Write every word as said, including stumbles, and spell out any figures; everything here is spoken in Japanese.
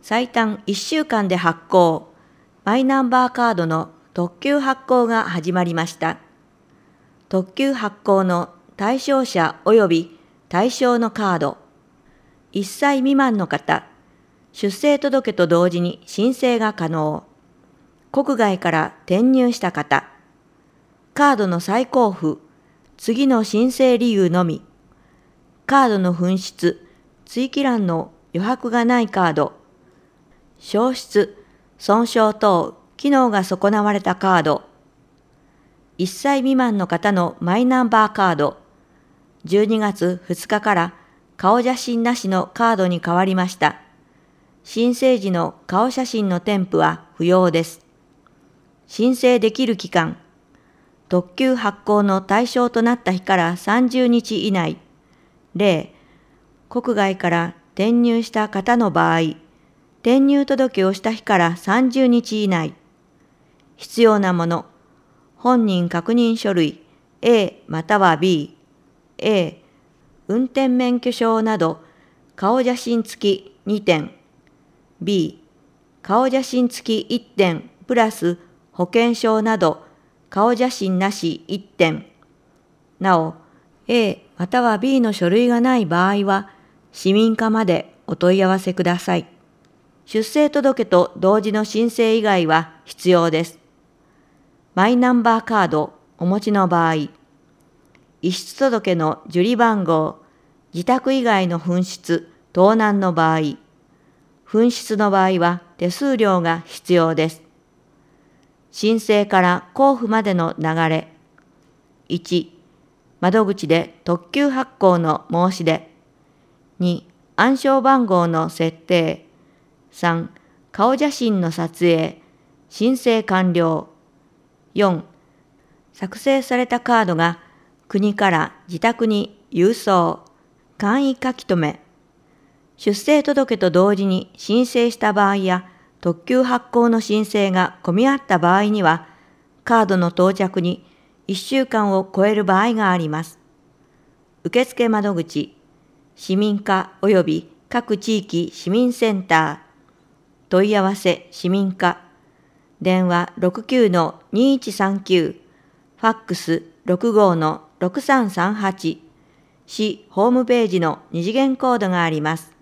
最短いっしゅうかんで発行、マイナンバーカードの特急発行が始まりました。特急発行の対象者及び対象のカード、いっさい未満の方、出生届と同時に申請が可能、国外から転入した方、カードの再交付、次の申請理由のみ、カードの紛失、追記欄の余白がないカード、消失、損傷等、機能が損なわれたカード、いっさい未満の方のマイナンバーカード、じゅうにがつふつかから顔写真なしのカードに変わりました。申請時の顔写真の添付は不要です。申請できる期間、特急発行の対象となった日からさんじゅうにち以内、例、国外から転入した方の場合、転入届をした日からさんじゅうにち以内、必要なもの、本人確認書類 A または B、A、運転免許証など顔写真付きにてん、B、顔写真付きいってんプラス保険証など顔写真なしいってん。なお、A または B の書類がない場合は、市民課までお問い合わせください。出生届と同時の申請以外は必要です。マイナンバーカードお持ちの場合、遺失届の受理番号、自宅以外の紛失、盗難の場合、紛失の場合は手数料が必要です。申請から交付までの流れ。いち、窓口で特急発行の申し出。に、暗証番号の設定。さん、顔写真の撮影。申請完了。よん、作成されたカードが国から自宅に郵送。簡易書き留め。出生届と同時に申請した場合や、特急発行の申請が混み合った場合には、カードの到着にいっしゅうかんを超える場合があります。受付窓口、市民課及び各地域市民センター、問い合わせ市民課、電話 ろくきゅうのにいちさんきゅう、ファックス ろくごのろくさんさんはち、市ホームページの二次元コードがあります。